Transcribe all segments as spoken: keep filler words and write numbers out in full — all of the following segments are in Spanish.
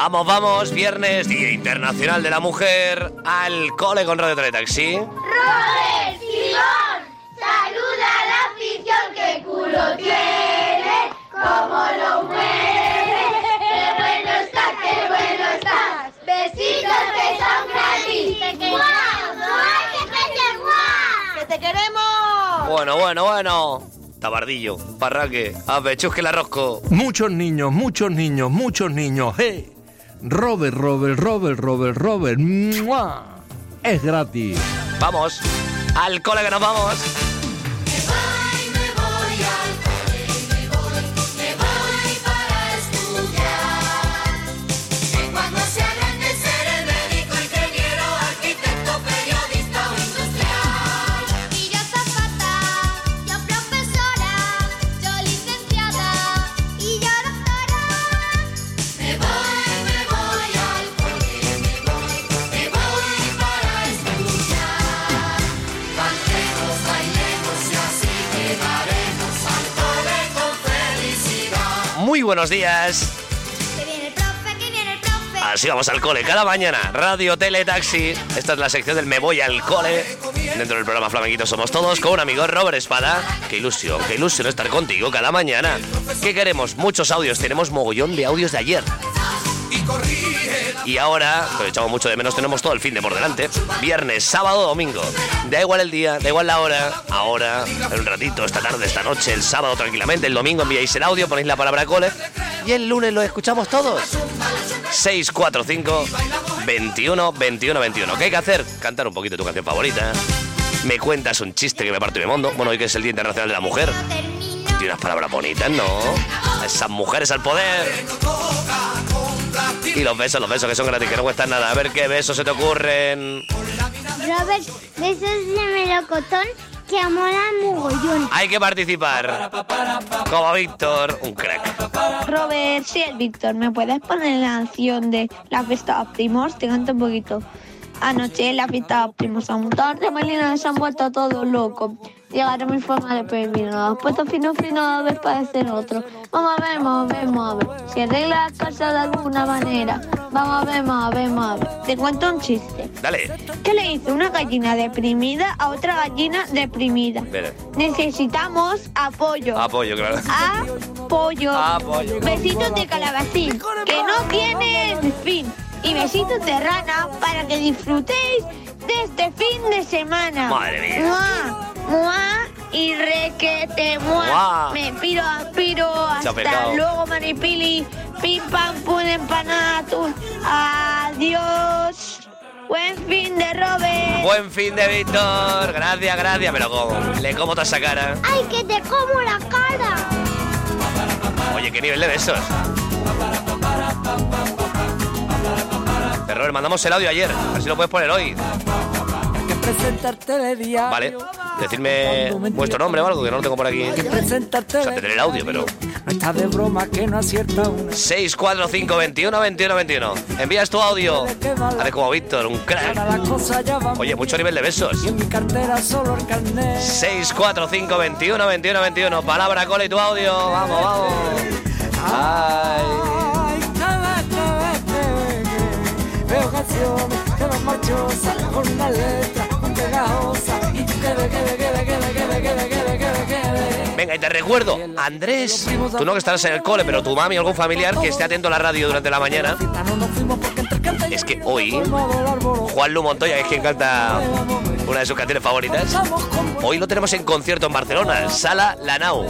Vamos, vamos, viernes, Día Internacional de la Mujer, al cole con Radio Teletaxi. Robert Simón, saluda a la afición, que culo tiene, cómo lo mueve, qué bueno está, qué bueno está, besitos que son gratis. ¡Guau! ¡Guau! ¡Que te queremos! Bueno, bueno, bueno. Tabardillo, Parraque, Apechusque la Rosco. Muchos niños, muchos niños, muchos niños. ¡Hey! Robert, Robert, Robert, Robert, Robert. ¡Mua! Es gratis. Vamos, al cole que nos vamos. Muy buenos días. Que viene el profe, que viene el profe. Así vamos al cole cada mañana. Radio Teletaxi. Esta es la sección del Me Voy al Cole. Dentro del programa Flamenquitos Somos Todos, con un amigo, Robert Espada. Qué ilusión, qué ilusión estar contigo cada mañana. ¿Qué queremos? Muchos audios. Tenemos mogollón de audios de ayer. Y ahora, que echamos mucho de menos, tenemos todo el fin de por delante. Viernes, sábado, domingo. Da igual el día, da igual la hora. Ahora, en un ratito, esta tarde, esta noche, el sábado tranquilamente. El domingo enviáis el audio, ponéis la palabra cole. Y el lunes lo escuchamos todos. seis cuatro cinco, veintiuno, veintiuno, veintiuno. ¿Qué hay que hacer? Cantar un poquito tu canción favorita. Me cuentas un chiste que me parto y me mondo. Bueno, hoy que es el Día Internacional de la Mujer. Tiene unas palabras bonitas, ¿no? Esas mujeres al poder. Y los besos, los besos que son gratis, que no cuestan nada. A ver qué besos se te ocurren. Robert, besos de melocotón que molan mogollón. Hay que participar. Como Víctor, un crack. Robert, sí, el Víctor, ¿me puedes poner la canción de La Fiesta de Primos? Te canto un poquito. Anoche la fiesta de Primos, a un montón de melinas se han vuelto todos locos. Llegaron mi forma de peinar, puesto fino, fino, a ver parecer otro. Vamos a ver, vamos a ver, vamos a ver, si arregla la casa de alguna manera. Vamos a ver, vamos a ver, vamos a ver. Te cuento un chiste. Dale. ¿Qué le hizo una gallina deprimida a otra gallina deprimida? Dale. Necesitamos apoyo. Apoyo, claro. Apoyo. Apoyo. Besitos de calabacín, que no tienen fin. Y besitos de rana para que disfrutéis de este fin de semana. Madre mía. ¡Mua! ¡Mua! Y requete, mua. ¡Mua! Me piro, aspiro. Hasta pegado. luego, maripili. Pim, pam, pum, empanada, atún. Adiós. Buen fin de Robert. Buen fin de Víctor. Gracias, gracias. Pero ¿cómo? Le como toda esa cara. ¡Ay, que te como la cara! Oye, ¿qué nivel de besos? Pero mandamos el audio ayer. A ver si lo puedes poner hoy. Vale. Decidme vuestro nombre o algo, que no lo tengo por aquí. O sea, tendré el audio, pero... No está de broma que no acierta una. seis cuatro cinco, veintiuno, veintiuno, veintiuno. Envías tu audio. Dale como Víctor, un crack. Oye, mucho nivel de besos. Y en mi cartera solo el carnet. seis cuatro cinco, veintiuno, veintiuno, veintiuno. Palabra, cola y tu audio. Vamos, vamos. Ay. Ay, cada vez que veo canciones que me marchosa con una letra muy pegajosa y tú quede, quede, quede, quede, quede, quede, quede, quede, quede. Venga, y te recuerdo, Andrés, tú no que estarás en el cole, pero tu mami o algún familiar que esté atento a la radio durante la mañana. Es que hoy, Juanlu Montoya, que es quien canta una de sus canciones favoritas, hoy lo tenemos en concierto en Barcelona, Sala La Nau.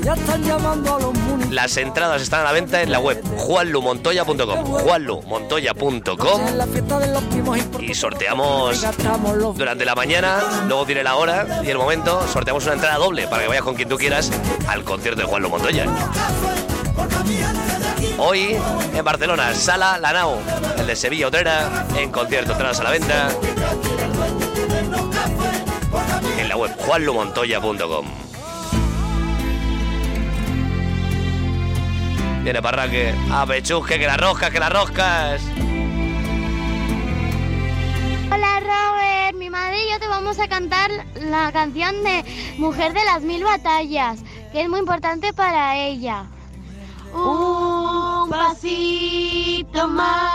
Las entradas están a la venta en la web juanlu montoya punto com, juanlu montoya punto com, y sorteamos durante la mañana, luego tiene la hora y el momento, sorteamos una entrada doble para que vayas con quien tú quieras al concierto de Juanlu Montoya. Hoy en Barcelona, Sala La Nau, el de Sevilla Utrera, en concierto, entradas a la venta en la web juanlu montoya punto com. Viene Parraque, a Pechusque, que las roscas, que las roscas. Hola Robert, mi madre y yo te vamos a cantar la canción de Mujer de las Mil Batallas, que es muy importante para ella. Un pasito más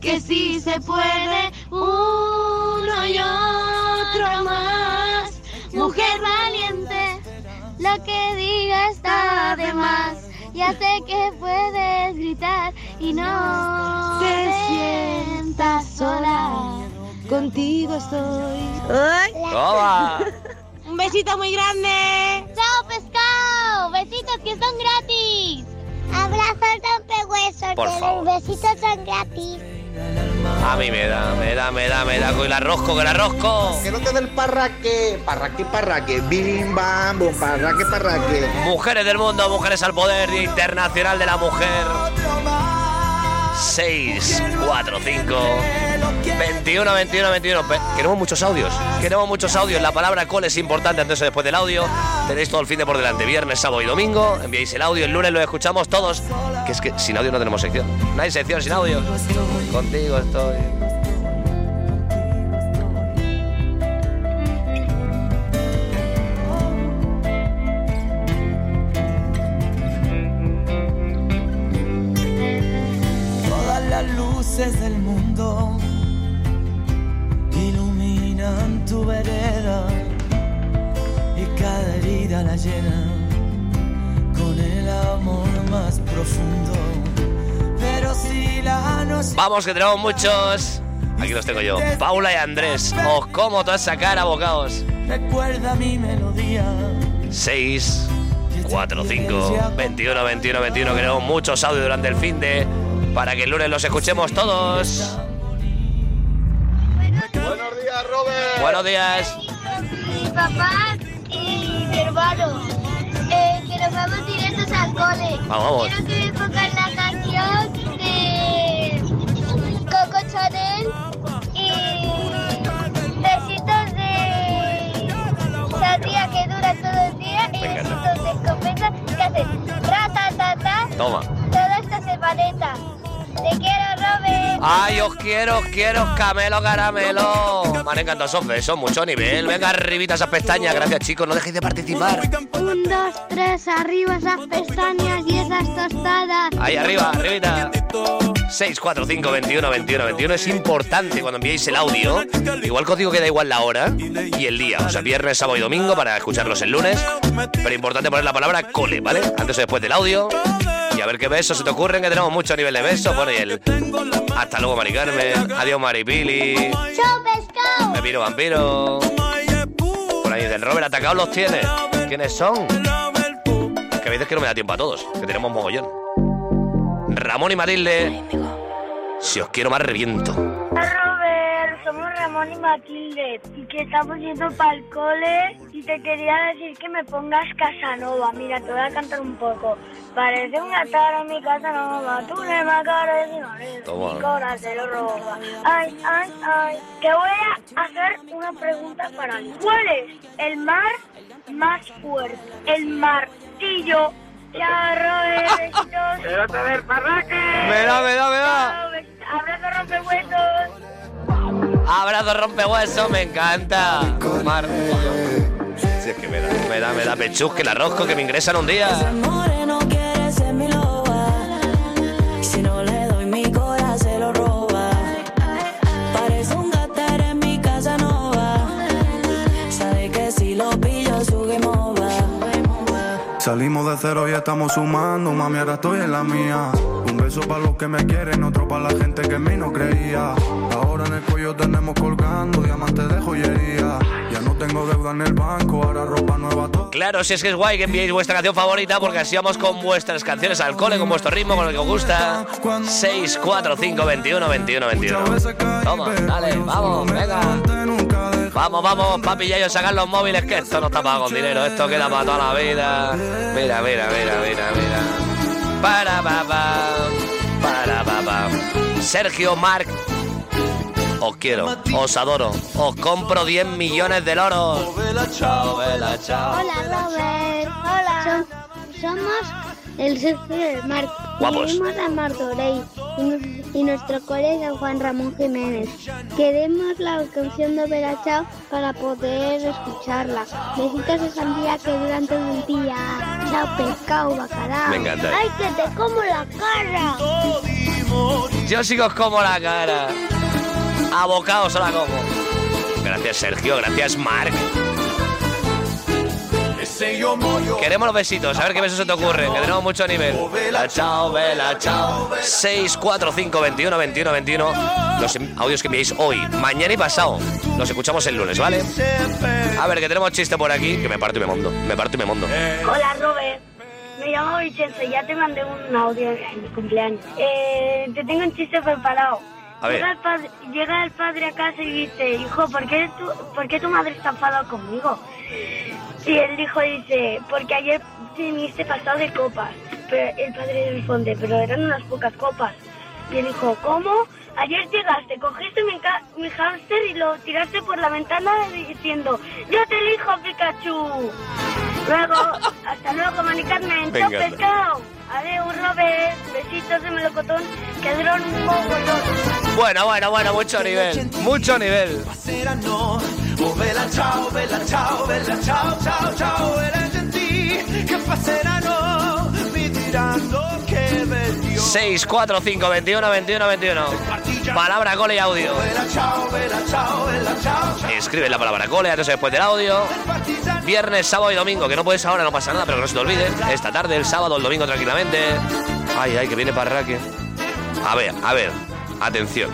que sí se puede, uno y otro más. Mujer valiente, lo que diga está de más. Ya sé que puedes gritar y no te sientas sola. Contigo estoy. ¡Toma! Un besito muy grande. ¡Chao, pescado! ¡Besitos que son gratis! Abrazos rompehuesos, Por que favor. los besitos son gratis. A mí me da, me da, me da, me da con el arrosco, con el arrosco. Que no te dé el parraque, parraque, parraque, bim, bam, bum, parraque, parraque. Mujeres del mundo, mujeres al poder, Día Internacional de la Mujer. seis, cuatro, cinco, veintiuno, veintiuno, veintiuno. Pe- Queremos muchos audios, queremos muchos audios. La palabra cole es importante antes o después del audio. Tenéis todo el fin de por delante, viernes, sábado y domingo. Enviáis el audio, el lunes lo escuchamos todos. Que es que sin audio no tenemos sección. No hay sección sin audio. Contigo estoy. Todas las luces del mundo iluminan tu vereda y cada herida la llena con el amor más profundo. Pero si la noche... Vamos, que tenemos muchos. Aquí los tengo yo. Paula y Andrés. Os como toda esa cara, bocaos. Recuerda mi melodía. seis, cuatro, cinco, veintiuno, veintiuno, veintiuno. Queremos muchos audios durante el fin de para que el lunes los escuchemos todos. Buenos días, Robert. Buenos días. Mi papá y mi hermano, eh, que nos vamos directos al cole. Vamos, vamos. Quiero que me pongan la canción de Coco Chanel y besitos de sandía que dura todo el día y Me encanta. besitos de escopeta que hacen ratatata Toma. toda esta semaneta. Te quiero, Robert. Ay, os quiero, os quiero, camelo, caramelo. Me han encantado esos besos, mucho nivel. Venga, arribita esas pestañas. Gracias, chicos, no dejéis de participar. Un, dos, tres, arriba esas pestañas y esas tostadas. Ahí arriba, arribita. seis, cuatro, cinco, veintiuno, veintiuno, veintiuno. Es importante cuando enviéis el audio. Igual que os digo que da igual la hora y el día. O sea, viernes, sábado y domingo para escucharlos el lunes. Pero importante poner la palabra cole, ¿vale? Antes o después del audio. Y a ver qué besos se te ocurren, que tenemos mucho nivel de besos. Pone el hasta luego, Mari Carmen. Adiós, Maripili. ¡Chao, pescado! Pepino Vampiro. Por ahí del Robert, atacados los tiene. ¿Quiénes son? Es que a veces que no me da tiempo a todos, que tenemos mogollón. Ramón y Matilde. Si os quiero más, reviento. Robert, somos Ramón y Matilde y que estamos yendo para el cole y te quería decir que me pongas Casanova. Mira, te voy a cantar un poco. Parece un gatar en mi Casanova, tú le macares y no le Toma. mi corazón se lo roba. Ay, ay, ay. Te voy a hacer una pregunta para ti. ¿Cuál es el mar más fuerte? El martillo. Ya, Robert, besitos. Pero te dé el parraque. Me da, me da, me da. Chao, besitos. Abrazo, rompehuesos. Abrazo rompehueso, me encanta. Martillo. Si es que me da, me da, me da pechus, que la rosco, que me ingresan un día. Moreno quiere ser mi loba. Si no le doy mi corazón se lo roba. Parece un gatar en mi casa nova. Sabe que si lo pillo su game over. Salimos de cero y estamos sumando, mami, ahora estoy en la mía. Un beso para los que me quieren, otro para la gente que en mí no creía. Ahora en el cuello tenemos colgando diamantes de joyería. Ya no tengo deuda en el banco, ahora ropa nueva todo. Claro, si es que es guay que enviéis vuestra canción favorita, porque así vamos con vuestras canciones al cole, con vuestro ritmo, con el que os gusta. seis, cuatro, cinco, veintiuno, veintiuno, veintiuno. Toma, dale, vamos, venga. Vamos, vamos, papi, ya yo sacar los móviles, que esto no está pago con dinero, esto queda para toda la vida. Mira, mira, mira, mira, mira. Para, papá, para, papá. Sergio, Marc, os quiero, os adoro, os compro diez millones de loros. Chao, vela, chao. Hola, Robert. Hola. Som- somos el Sergio del Mar. Guapos. Vivimos a Martorell y, nu- y nuestro colega Juan Ramón Jiménez. Queremos la canción de Vela Chao para poder escucharla. Besitos de sandía que duran todo el día. Chao, pescado, bacalao. Me encanta. ¡Ay, que te como la cara! Yo sí que os como la cara. Abocados se la como. Gracias, Sergio. Gracias, Marc. Queremos los besitos, a ver qué besos se te ocurren, que tenemos mucho nivel. Vela, chao, vela, chao. seis cuatro cinco veintiuno veintiuno veintiuno. Los audios que enviáis hoy, mañana y pasado. Los escuchamos el lunes, ¿vale? A ver, que tenemos chiste por aquí, que me parto y me mondo. Me parto y me mondo. Hola, Robert. Me llamo Vicenzo, ya te mandé un audio en mi cumpleaños. Eh, te tengo un chiste preparado. A ver. Llega el, padre, llega el padre a casa y dice, hijo, ¿por qué, tu, ¿por qué tu madre está enfadada conmigo? Y el hijo dice, porque ayer viniste pasado de copas. Pero el padre responde, pero eran unas pocas copas. Y el hijo, ¿cómo? Ayer llegaste, cogiste mi, mi hámster y lo tiraste por la ventana diciendo, yo te elijo, Pikachu. Luego, hasta luego, Mari Carmen, chao pescado. Adiós, Robert, besitos de melocotón que duran un mogollón. Bueno, bueno, bueno, mucho nivel, mucho nivel. Bella ciao, bella ciao, bella ciao, ciao, ciao. E la gente che passeranno mi diranno che bello. seis cuatro cinco veintiuno veintiuno veintiuno. Palabra cole y audio. Bella ciao, bella ciao, bella ciao, ciao. Escribe la palabra cole antes o después del audio. Viernes, sábado y domingo, que no puedes ahora, no pasa nada, pero que no se te olvide. Esta tarde, el sábado, el domingo tranquilamente. Ay, ay, que viene Parraque. A ver, a ver, atención.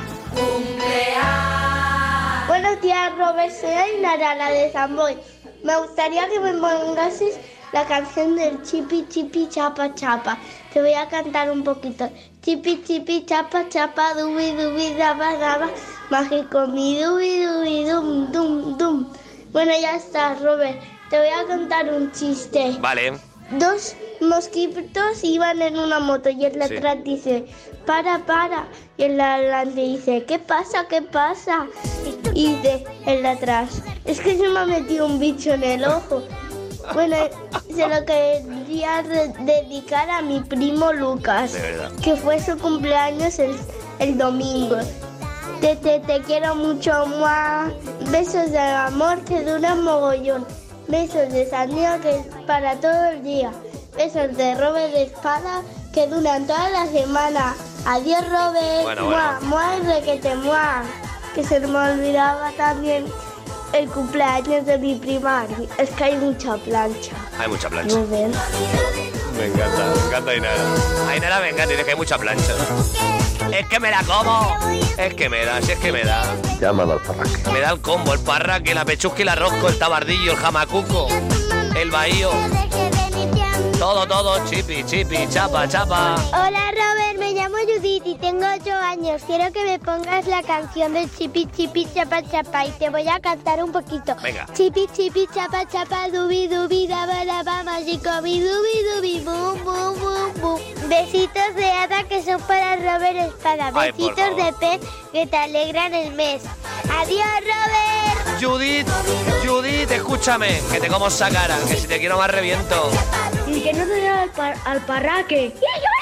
Buenos días, Robert. Soy Ainara, la de Zamboy. Me gustaría que me pongases la canción del Chipi Chipi Chapa Chapa. Te voy a cantar un poquito. Chipi Chipi Chapa Chapa, dubi dubi daba daba, mágico mi dubi dubi dum dum dum. Bueno, ya está, Robert. Te voy a contar un chiste. Vale. Dos mosquitos iban en una moto y el de Sí. atrás dice, para, para. Y el de adelante dice, ¿qué pasa, qué pasa? Y dice el de atrás, es que se me ha metido un bicho en el ojo. Bueno, se lo quería de- dedicar a mi primo Lucas, De verdad. que fue su cumpleaños el, el domingo. Te, te, te quiero mucho, mua. Besos de amor que duran mogollón. Besos de sandía que es para todo el día. Besos de Robert de espada que duran toda la semana. Adiós, Robert. Bueno, Mua, bueno. mua y requete, mua. Que se me olvidaba también el cumpleaños de mi prima. Es que hay mucha plancha. Hay mucha plancha. Robert. Me encanta, me encanta Ainara. Ainara me encanta, dice que hay mucha plancha. Es que me la como. Es que me da, si es que me da. Llámalo al parraque. Me da el combo, el parraque, la pechusca y la rosco, el tabardillo, el jamacuco, el bahío. Todo, todo, chipi, chipi, chapa, chapa. Hola Robert, me llamo Judith y tengo ocho años. Quiero que me pongas la canción del Chipi Chipi Chapa Chapa y te voy a cantar un poquito. Venga. Chipi Chipi Chapa Chapa, dubi dubi daba daba, mágico mi dubi dubi bum bum bum bum. Besitos de hada que son para Robert Espada. Ay, por Besitos de favor. pez que te alegran el mes. Adiós Robert. Judith, Judith, escúchame, que te como esa cara, que si te quiero más reviento. Y que no te dé al, par, al parraque.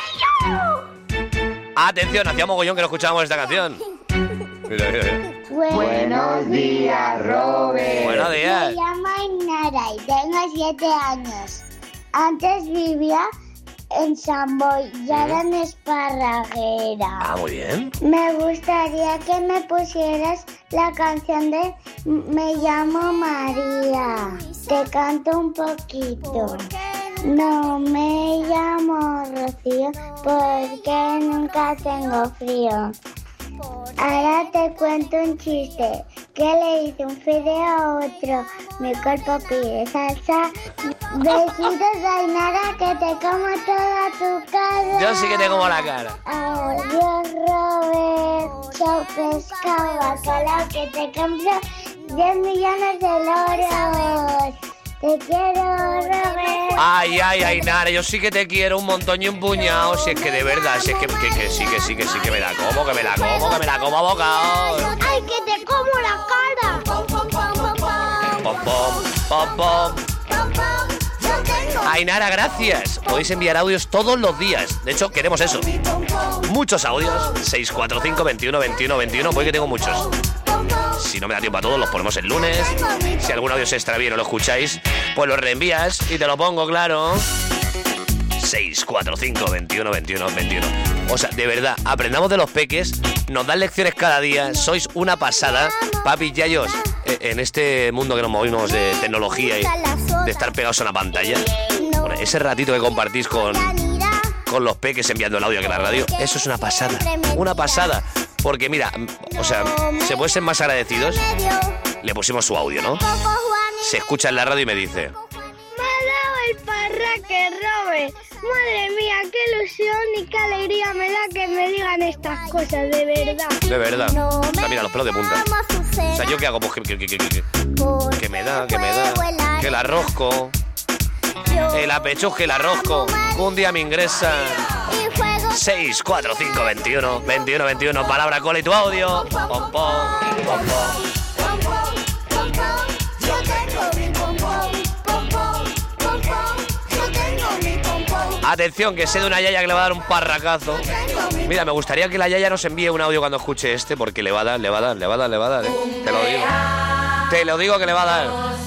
Atención, hacía mogollón que no escuchábamos esta canción. Mira, mira, mira. Buenos días Robert. Buenos días. Me llamo Ainara y tengo siete años. Antes vivía en Samboy y ahora en Esparraguera. Ah, muy bien. Me gustaría que me pusieras la canción de Me llamo María. Te canto un poquito. No me llamo Rocío porque nunca tengo frío. Ahora te cuento un chiste. Que le hice un fideo a otro. Mi cuerpo pide salsa. Besitos de Ainara que te como toda tu cara. Yo sí que te como la cara. Adiós, Robert. Chao, pescado, bacalao, que te compro diez millones de loros. Te quiero, Robert. Ay, ay, ay, Nara, yo sí que te quiero un montón y un puñado. Si es que de verdad, si es que, que, que sí, que sí, que sí, que me la como, que me la como, que me la como a bocados. ¡Ay, que te como la cara! Pom, pom, pom, pom, pom. Pom, pom, pom, pom. Pom, pom. Yo tengo. Ainara, gracias. Podéis enviar audios todos los días. De hecho, queremos eso. Muchos audios. seis cuatro cinco veintiuno veintiuno veintiuno, pues que tengo muchos. Si no me da tiempo a todos, los ponemos el lunes. Si algún audio se extravía y no lo escucháis, pues lo reenvías y te lo pongo, claro. seis cuatro cinco, veintiuno, veintiuno, veintiuno. O sea, de verdad, aprendamos de los peques, nos dan lecciones cada día, sois una pasada. Papis, yayos, en este mundo que nos movimos de tecnología y de estar pegados a una pantalla, bueno, ese ratito que compartís con, con los peques enviando el audio que la radio, eso es una pasada, una pasada. Porque mira, o sea, se pueden ser más agradecidos. Le pusimos su audio, ¿no? Se escucha en la radio y me dice: Me ha dado el parraque, Robert. Madre mía, qué ilusión y qué alegría me da que me digan estas cosas, de verdad. De verdad. O sea, mira, los pelos de punta. O sea, ¿yo qué hago? Pues que, que, que, que, que, que me da, que me da. Que la rosco. El apechuje, el arrozco. Un día me ingresa. seis cuatro cinco, veintiuno, veintiuno, veintiuno. Palabra, cola y tu audio. Pom, pom, pom, pom. Atención, que sé de una yaya que le va a dar un parracazo. Mira, me gustaría que la yaya nos envíe un audio cuando escuche este, porque le va a dar, le va a dar, le va a dar, le va a dar, ¿eh? Te lo digo. Te lo digo que le va a dar.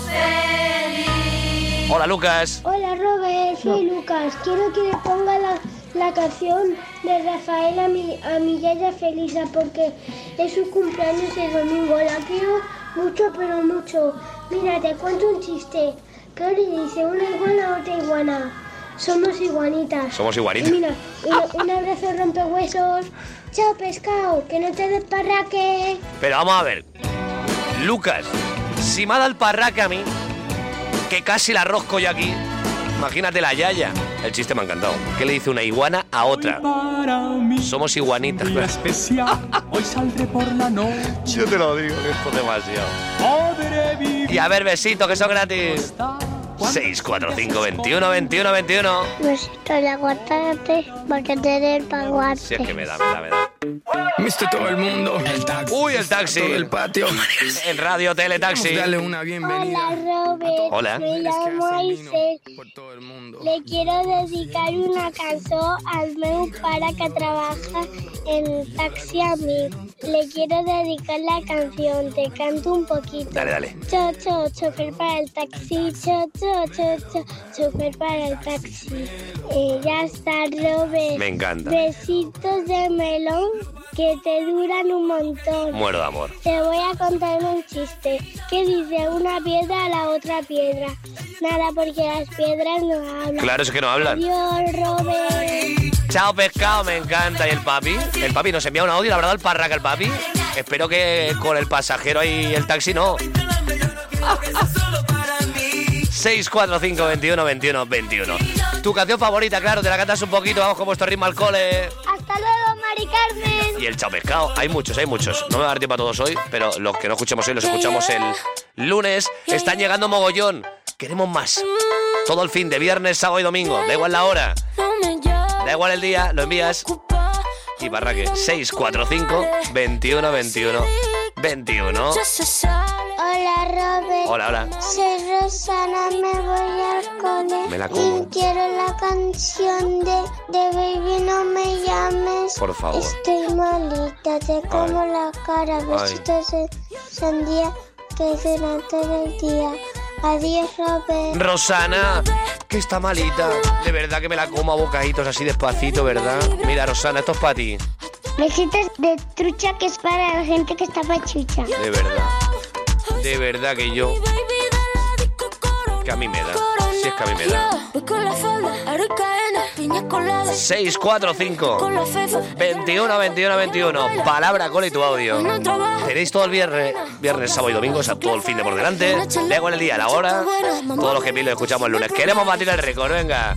Hola, Lucas. Hola, Robert, soy Lucas. Quiero que le ponga la, la canción de Rafael a mi, a mi yaya Felisa, porque es su cumpleaños el domingo. La quiero mucho, pero mucho. Mira, te cuento un chiste. ¿Qué le dice una iguana a otra iguana? Somos iguanitas. Somos iguanitas. Y mira, un, un abrazo rompehuesos. Chao, pescado, que no te des parraque. Pero vamos a ver. Lucas, si me ha dado el parraque a mí, que casi la rosco yo aquí, imagínate la yaya. El chiste me ha encantado. ¿Qué le dice una iguana a otra? Somos iguanitas. Hoy saldré por la noche. Yo te lo digo, esto es demasiado. Y a ver, besitos, que son gratis. seis cuatro cinco, veintiuno, veintiuno, veintiuno. Besito de aguacate, porque te dé el paguate. Si es que me da, me da, me da. Mister todo el mundo. El taxi. Uy, el taxi. Todo el patio. En Radio Teletaxi. Dale una bienvenida. Hola, Robert. Hola. Me llamo Aisel. Por todo el mundo. Le quiero dedicar una canción al meu pare que trabaja en el taxi a mí. Le quiero dedicar la canción, te canto un poquito. Dale, dale. Cho, cho, chofer para el taxi, cho, cho, cho, cho, chofer para el taxi. Eh, ya está, Robert. Me encanta. Besitos de melón que te duran un montón. Muero de amor. Te voy a contar un chiste. ¿Qué dice una piedra a la otra piedra? Nada, porque las piedras no hablan. Claro, es que no hablan. Adiós, Robert. Chao, pescado, me encanta. ¿Y el papi? El papi nos envía un audio, la verdad, el parraca el papi. Espero que con el pasajero y el taxi no. seis cuatro cinco, veintiuno, veintiuno, veintiuno. Tu canción favorita, claro, te la cantas un poquito, vamos con vuestro ritmo al cole. Hasta luego, Mari Carmen. Y el chao pescado, hay muchos, hay muchos. No me va a dar tiempo a todos hoy, pero los que no escuchemos hoy los escuchamos el lunes. Están llegando mogollón. Queremos más. Todo el fin de viernes, sábado y domingo. Da igual la hora. Da igual el día, lo envías. Y barraque, seis cuatro cinco, veintiuno, veintiuno, veintiuno. Hola, Robert. Hola, hola. Soy Rosana, me voy al cole. Me la como. Y quiero la canción de, de Baby No Me Llames. Por favor. Estoy malita, te como la cara. Besitos de sandía que duran todo el día. Adiós, Robert. Rosana, que está malita. De verdad que me la como a bocaditos así despacito, ¿verdad? Mira, Rosana, esto es para ti. Besitos de trucha, que es para la gente que está pachucha. De verdad. De verdad que yo... Que a mí me da. Si es que a mí me da. seis cuatro cinco, veintiuno, veintiuno, veintiuno. Palabra, cola y tu audio. Tenéis todo el viernes, viernes, sábado y domingo, o sea, todo el fin de por delante. Da igual el día, la hora. Todos los que piden lo escuchamos el lunes. Queremos batir el récord, venga.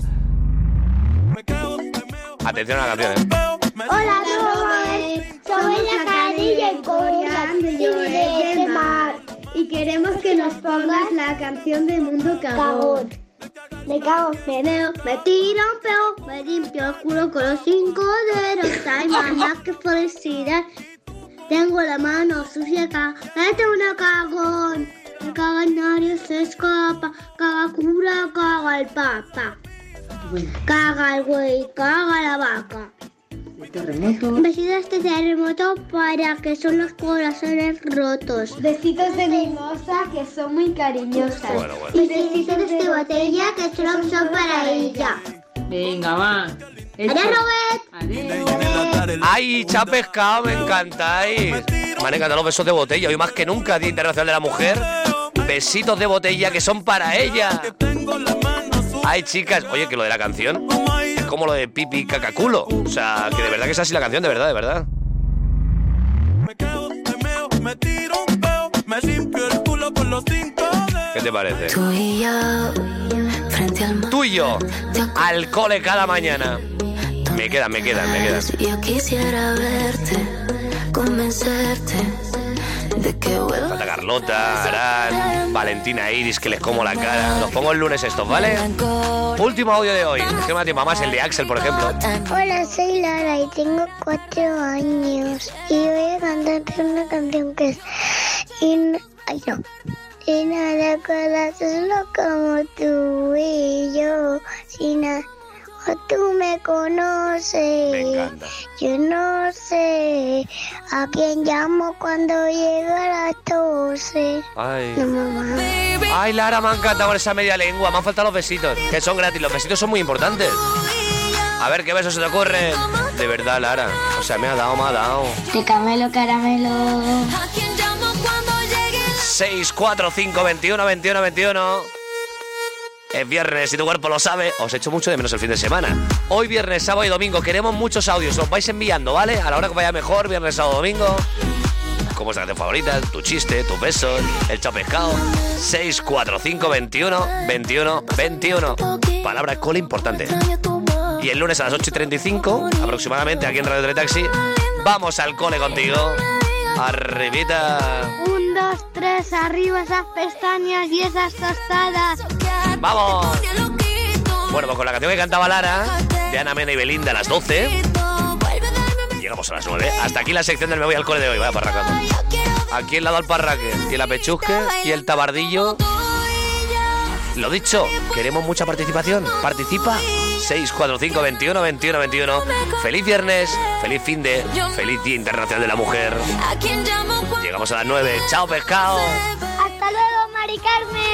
Atención a la canción, ¿eh? Hola, Robert. Soy la carilla y colgando de mar. Y queremos que nos pongas la canción de Mundo Cagón. Me cago, me veo, me tiro un peo, me limpio el culo con los cinco dedos. Ay, mamá, qué felicidad. Tengo la mano sucia, cállate una cagón. Me caga el nadie, se escapa. Caga cura, caga el papa. Caga el güey, caga la vaca. Besitos de terremoto para que son los corazones rotos. Besitos de mimosa que son muy cariñosas. Bueno, bueno. Y besitos de botella que solo son para ella. Venga, va. Adiós, Robert. Adiós. ¡Ay, cha pescado! Me encantáis. Me han encantado los besos de botella. Hoy más que nunca, Día Internacional de la Mujer. Besitos de botella que son para ella. Ay, chicas. Oye, que lo de la canción es como lo de pipi cacaculo. O sea, que de verdad que es así la canción, de verdad, de verdad. ¿Qué te parece? Tú y yo, frente al mar. Tú y yo, al cole cada mañana. Me quedan, me quedan, me quedan. Yo quisiera verte, convencerte de que vuelva. Falta Carlota, Arán, Valentina, Iris, que les como la cara. Los pongo el lunes estos, ¿vale? Último audio de hoy. Es que me da tiempo más el de Axel, por ejemplo. Hola, soy Lara y tengo cuatro años. Y voy a cantarte una canción que es... Y no... Ay, no. Y nada solo como tú y yo. Si nada... Tú me conoces. Me encanta. Yo no sé a quién llamo cuando llega las doce. Ay. No, mamá. Ay, Lara, me ha encantado con esa media lengua. Me han faltado los besitos, que son gratis. Los besitos son muy importantes. A ver, ¿qué besos se te ocurren? De verdad, Lara. O sea, me ha dado, me ha dado. De camelo, caramelo. seis, cuatro, cinco, veintiuno, veintiuno, veintiuno. Es viernes y tu cuerpo lo sabe. Os echo mucho de menos el fin de semana. Hoy viernes, sábado y domingo queremos muchos audios. Los vais enviando, ¿vale? A la hora que vaya mejor, viernes, sábado, domingo. Como es la canción favorita, tu chiste, tus besos, el chao pescado. seis, cuatro, cinco, veintiuno, veintiuno, veintiuno. Palabra cole importante. Y el lunes a las ocho y treinta y cinco, aproximadamente, aquí en Radio Teletaxi, vamos al cole contigo. Arribita. Un, dos, tres, arriba esas pestañas y esas tostadas. ¡Vamos! Bueno, pues con la canción que cantaba Lara, de Ana Mena y Belinda a las doce, llegamos a las nueve. Hasta aquí la sección del Me voy al cole de hoy. Vaya parracando. Aquí el lado al parraque, y el apechusque, y el tabardillo. Lo dicho, queremos mucha participación. Participa. seis, cuatro, cinco, veintiuno, veintiuno, veintiuno. Feliz viernes, feliz fin de, feliz Día Internacional de la Mujer. Llegamos a las nueve. ¡Chao, pescado! Hasta luego, Mari Carmen.